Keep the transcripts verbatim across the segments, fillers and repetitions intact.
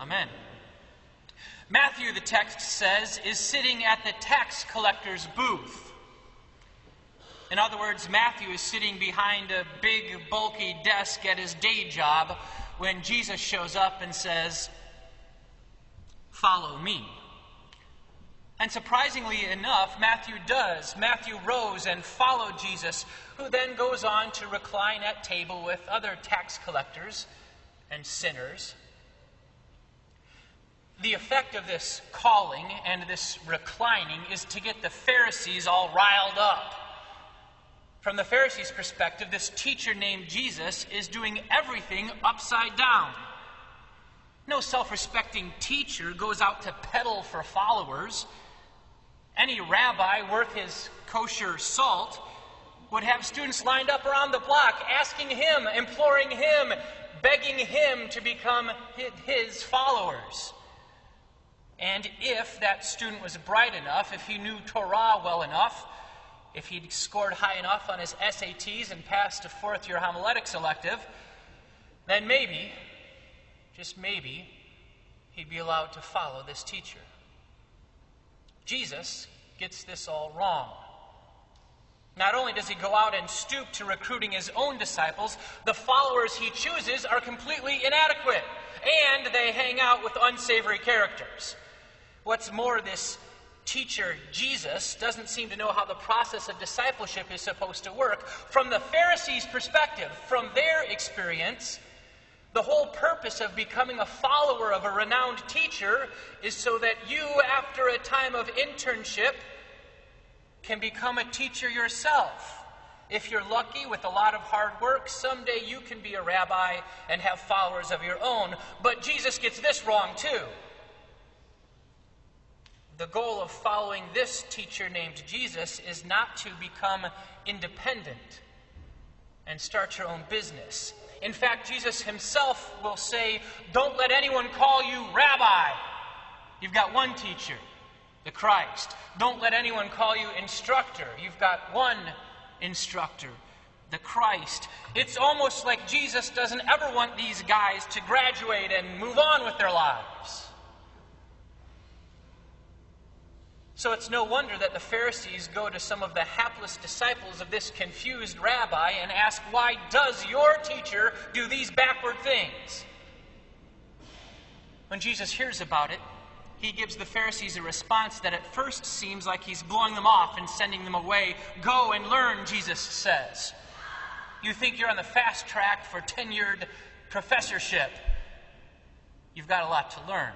Amen. Matthew, the text says, is sitting at the tax collector's booth. In other words, Matthew is sitting behind a big, bulky desk at his day job when Jesus shows up and says, "Follow me." And surprisingly enough, Matthew does. Matthew rose and followed Jesus, who then goes on to recline at table with other tax collectors and sinners. The effect of this calling and this reclining is to get the Pharisees all riled up. From the Pharisees' perspective, this teacher named Jesus is doing everything upside down. No self-respecting teacher goes out to peddle for followers. Any rabbi worth his kosher salt would have students lined up around the block asking him, imploring him, begging him to become his followers. And if that student was bright enough, if he knew Torah well enough, if he'd scored high enough on his S A Ts and passed a fourth-year homiletics elective, then maybe, just maybe, he'd be allowed to follow this teacher. Jesus gets this all wrong. Not only does he go out and stoop to recruiting his own disciples, the followers he chooses are completely inadequate, and they hang out with unsavory characters. What's more, this teacher, Jesus, doesn't seem to know how the process of discipleship is supposed to work. From the Pharisees' perspective, from their experience, the whole purpose of becoming a follower of a renowned teacher is so that you, after a time of internship, can become a teacher yourself. If you're lucky with a lot of hard work, someday you can be a rabbi and have followers of your own. But Jesus gets this wrong too. The goal of following this teacher named Jesus is not to become independent and start your own business. In fact, Jesus himself will say, "Don't let anyone call you rabbi." You've got one teacher, the Christ. Don't let anyone call you instructor. You've got one instructor, the Christ. It's almost like Jesus doesn't ever want these guys to graduate and move on with their lives. So it's no wonder that the Pharisees go to some of the hapless disciples of this confused rabbi and ask, "Why does your teacher do these backward things?" When Jesus hears about it, he gives the Pharisees a response that at first seems like he's blowing them off and sending them away. "Go and learn," Jesus says. You think you're on the fast track for tenured professorship. You've got a lot to learn.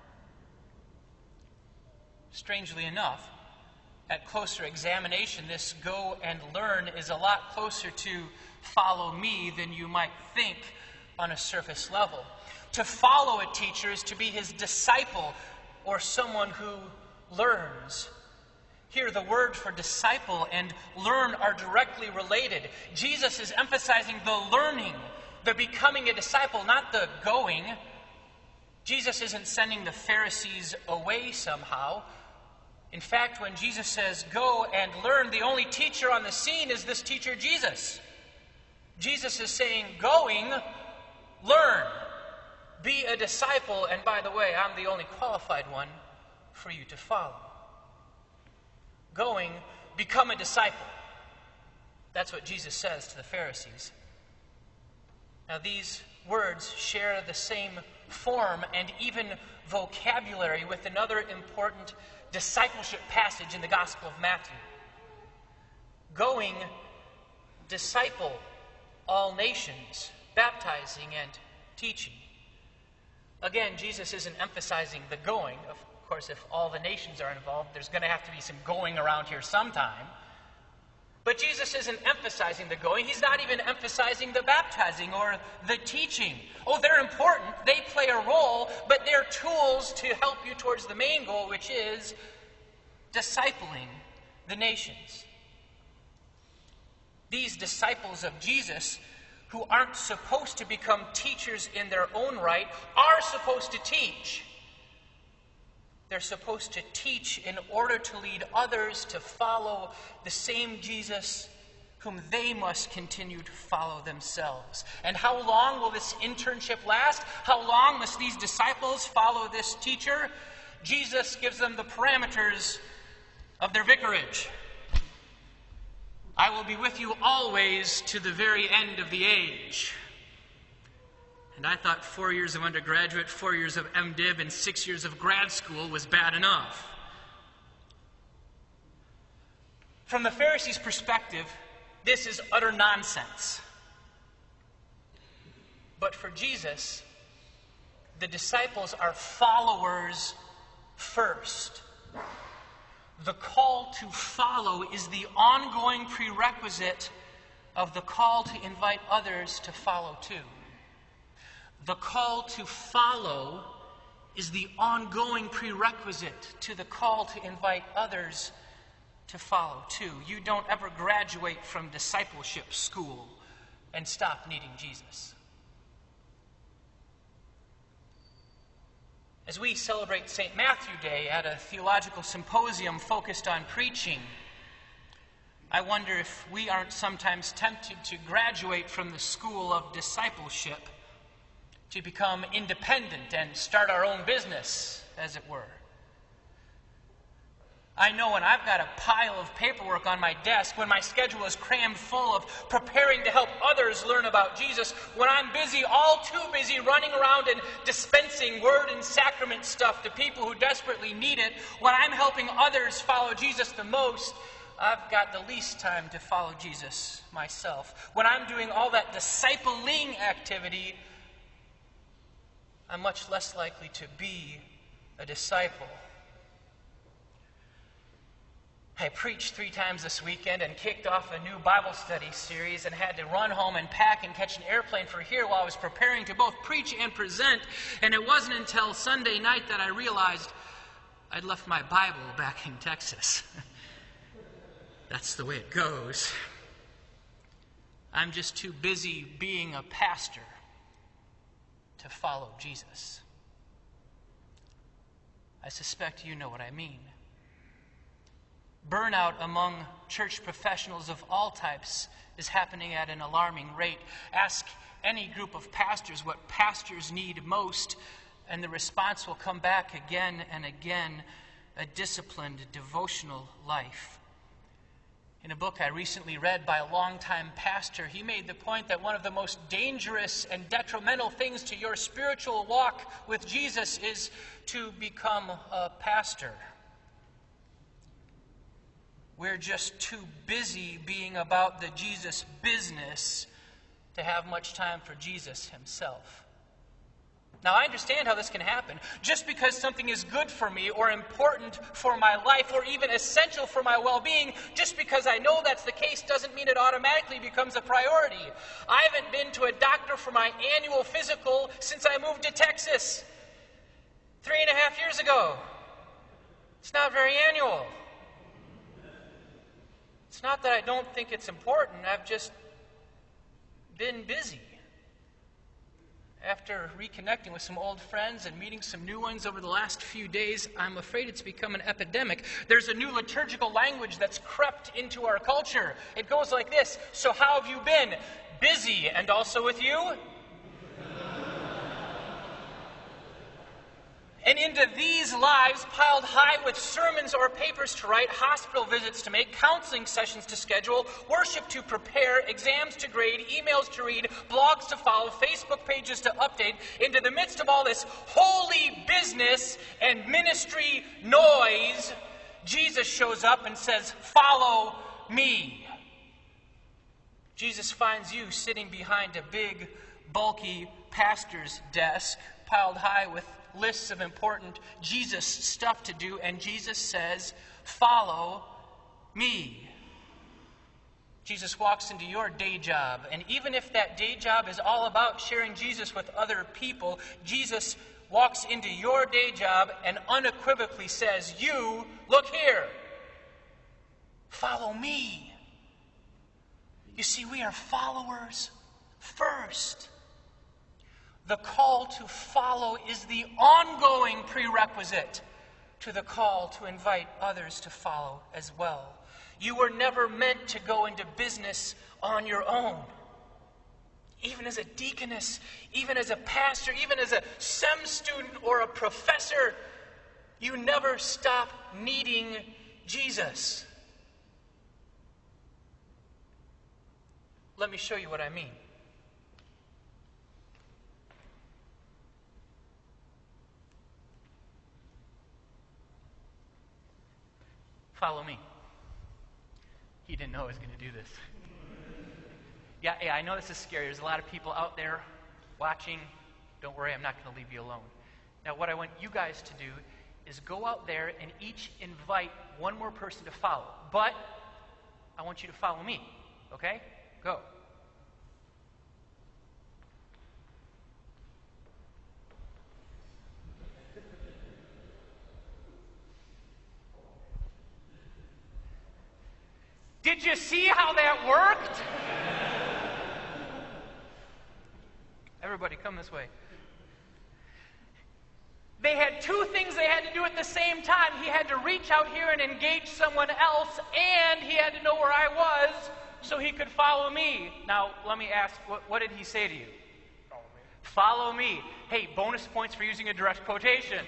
Strangely enough, at closer examination, this go and learn is a lot closer to follow me than you might think on a surface level. To follow a teacher is to be his disciple, or someone who learns. Here, the word for disciple and learn are directly related. Jesus is emphasizing the learning, the becoming a disciple, not the going. Jesus isn't sending the Pharisees away somehow. In fact, when Jesus says, "Go and learn," the only teacher on the scene is this teacher, Jesus. Jesus is saying, going, learn, be a disciple, and by the way, I'm the only qualified one for you to follow. Going, become a disciple. That's what Jesus says to the Pharisees. Now, these words share the same form and even vocabulary with another important discipleship passage in the Gospel of Matthew. Going, disciple all nations, baptizing and teaching. Again, Jesus isn't emphasizing the going. Of course, if all the nations are involved, there's going to have to be some going around here sometime. But Jesus isn't emphasizing the going. He's not even emphasizing the baptizing or the teaching. Oh, they're important. They play a role, but they're tools to help you towards the main goal, which is discipling the nations. These disciples of Jesus, who aren't supposed to become teachers in their own right, are supposed to teach. They're supposed to teach in order to lead others to follow the same Jesus whom they must continue to follow themselves. And how long will this internship last? How long must these disciples follow this teacher? Jesus gives them the parameters of their vicarage. I will be with you always to the very end of the age. And I thought four years of undergraduate, four years of MDiv, and six years of grad school was bad enough. From the Pharisees' perspective, this is utter nonsense. But for Jesus, the disciples are followers first. The call to follow is the ongoing prerequisite of the call to invite others to follow too. The call to follow is the ongoing prerequisite to the call to invite others to follow too. You don't ever graduate from discipleship school and stop needing Jesus. As we celebrate Saint Matthew Day at a theological symposium focused on preaching, I wonder if we aren't sometimes tempted to graduate from the school of discipleship to become independent and start our own business, as it were. I know when I've got a pile of paperwork on my desk, when my schedule is crammed full of preparing to help others learn about Jesus, when I'm busy, all too busy, running around and dispensing word and sacrament stuff to people who desperately need it, when I'm helping others follow Jesus the most, I've got the least time to follow Jesus myself. When I'm doing all that discipling activity, I'm much less likely to be a disciple. I preached three times this weekend and kicked off a new Bible study series and had to run home and pack and catch an airplane for here while I was preparing to both preach and present. And it wasn't until Sunday night that I realized I'd left my Bible back in Texas. That's the way it goes. I'm just too busy being a pastor to follow Jesus. I suspect you know what I mean. Burnout among church professionals of all types is happening at an alarming rate. Ask any group of pastors what pastors need most, and the response will come back again and again: a disciplined, devotional life. In a book I recently read by a longtime pastor, he made the point that one of the most dangerous and detrimental things to your spiritual walk with Jesus is to become a pastor. We're just too busy being about the Jesus business to have much time for Jesus himself. Now, I understand how this can happen. Just because something is good for me or important for my life or even essential for my well-being, just because I know that's the case doesn't mean it automatically becomes a priority. I haven't been to a doctor for my annual physical since I moved to Texas three and a half years ago. It's not very annual. It's not that I don't think it's important. I've just been busy. After reconnecting with some old friends and meeting some new ones over the last few days, I'm afraid it's become an epidemic. There's a new liturgical language that's crept into our culture. It goes like this: so how have you been? Busy, and also with you? And into these lives, piled high with sermons or papers to write, hospital visits to make, counseling sessions to schedule, worship to prepare, exams to grade, emails to read, blogs to follow, Facebook pages to update, into the midst of all this holy business and ministry noise, Jesus shows up and says, "Follow me." Jesus finds you sitting behind a big, bulky pastor's desk, piled high with lists of important Jesus stuff to do, and Jesus says, "Follow me." Jesus walks into your day job, and even if that day job is all about sharing Jesus with other people, Jesus walks into your day job and unequivocally says, "You, look here, follow me." You see, we are followers first. The call to follow is the ongoing prerequisite to the call to invite others to follow as well. You were never meant to go into business on your own. Even as a deaconess, even as a pastor, even as a SEM student or a professor, you never stop needing Jesus. Let me show you what I mean. Follow me. He didn't know I was going to do this. Yeah, yeah, I know this is scary. There's a lot of people out there watching. Don't worry, I'm not going to leave you alone. Now, what I want you guys to do is go out there and each invite one more person to follow. But I want you to follow me, okay? Go. Did you see how that worked? Everybody, come this way. They had two things they had to do at the same time. He had to reach out here and engage someone else, and he had to know where I was so he could follow me. Now, let me ask, what, what did he say to you? Follow me. Follow me. Hey, bonus points for using a direct quotation.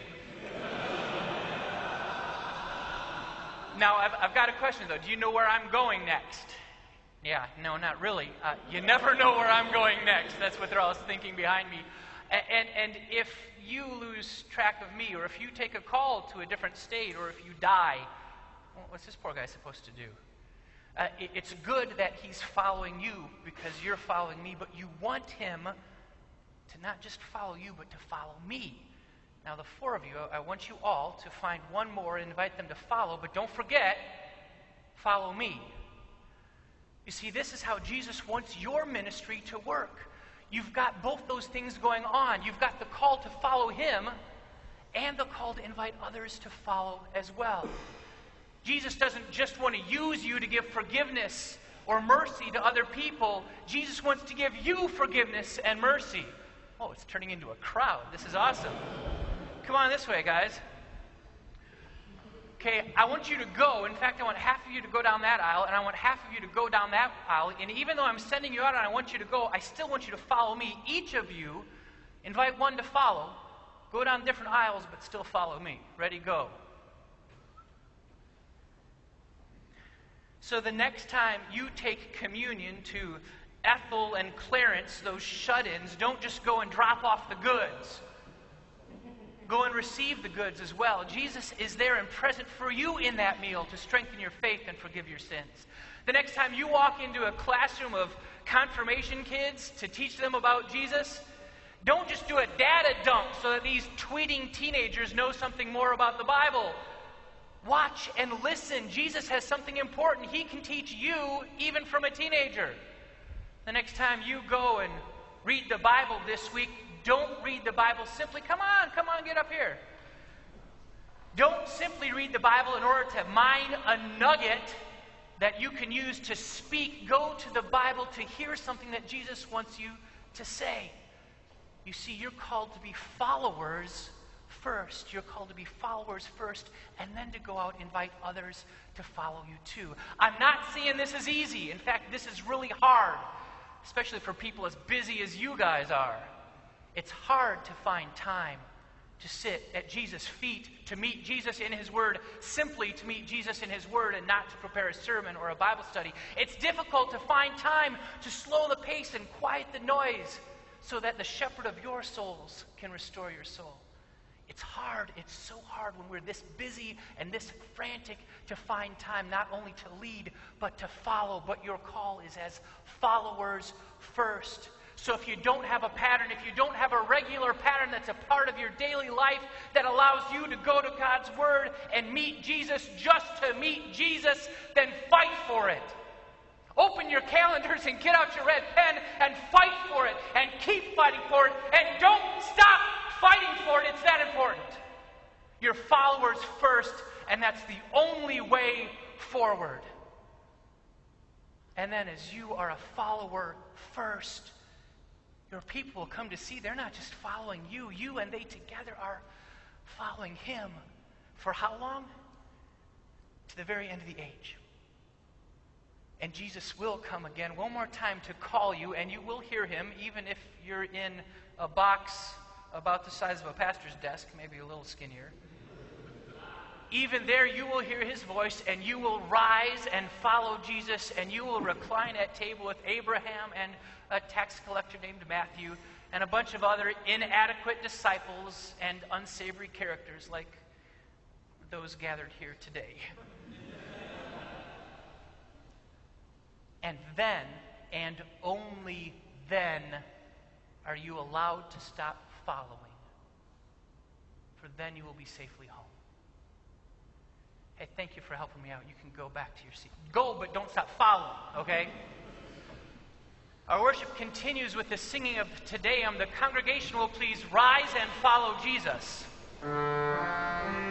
Now, I've, I've got a question, though. Do you know where I'm going next? Yeah, no, not really. Uh, you never know where I'm going next. That's what they're all thinking behind me. And, and, and if you lose track of me, or if you take a call to a different state, or if you die, well, what's this poor guy supposed to do? Uh, it, it's good that he's following you because you're following me, but you want him to not just follow you, but to follow me. Now, the four of you, I want you all to find one more and invite them to follow, but don't forget, follow me. You see, this is how Jesus wants your ministry to work. You've got both those things going on. You've got the call to follow him and the call to invite others to follow as well. Jesus doesn't just want to use you to give forgiveness or mercy to other people. Jesus wants to give you forgiveness and mercy. Oh, it's turning into a crowd. This is awesome. Come on this way, guys. Okay, I want you to go. In fact, I want half of you to go down that aisle, and I want half of you to go down that aisle. And even though I'm sending you out and I want you to go, I still want you to follow me. Each of you, invite one to follow. Go down different aisles, but still follow me. Ready, go. So the next time you take communion to Ethel and Clarence, those shut-ins, don't just go and drop off the goods. Go and receive the goods as well. Jesus is there and present for you in that meal to strengthen your faith and forgive your sins. The next time you walk into a classroom of confirmation kids to teach them about Jesus, don't just do a data dump so that these tweeting teenagers know something more about the Bible. Watch and listen. Jesus has something important he can teach you even from a teenager. The next time you go and read the Bible this week, don't read the Bible simply, come on, come on, get up here. Don't simply read the Bible in order to mine a nugget that you can use to speak. Go to the Bible to hear something that Jesus wants you to say. You see, you're called to be followers first. You're called to be followers first, and then to go out and invite others to follow you too. I'm not saying this is easy. In fact, this is really hard, especially for people as busy as you guys are. It's hard to find time to sit at Jesus' feet, to meet Jesus in his word, simply to meet Jesus in his word and not to prepare a sermon or a Bible study. It's difficult to find time to slow the pace and quiet the noise so that the shepherd of your souls can restore your soul. It's hard, it's so hard when we're this busy and this frantic to find time not only to lead, but to follow. But your call is as followers first. So if you don't have a pattern, if you don't have a regular pattern that's a part of your daily life that allows you to go to God's Word and meet Jesus just to meet Jesus, then fight for it. Open your calendars and get out your red pen and fight for it and keep fighting for it and don't stop fighting for it. It's that important. You're followers first, and that's the only way forward. And then as you are a follower first, your people will come to see they're not just following you. You and they together are following him. For how long? To the very end of the age. And Jesus will come again one more time to call you, and you will hear him, even if you're in a box about the size of a pastor's desk, maybe a little skinnier. Even there, you will hear his voice, and you will rise and follow Jesus, and you will recline at table with Abraham and a tax collector named Matthew, and a bunch of other inadequate disciples and unsavory characters like those gathered here today. And then, and only then, are you allowed to stop following. For then you will be safely home. Hey, thank you for helping me out. You can go back to your seat. Go, but don't stop following, okay? Our worship continues with the singing of Te Deum. The congregation will please rise and follow Jesus.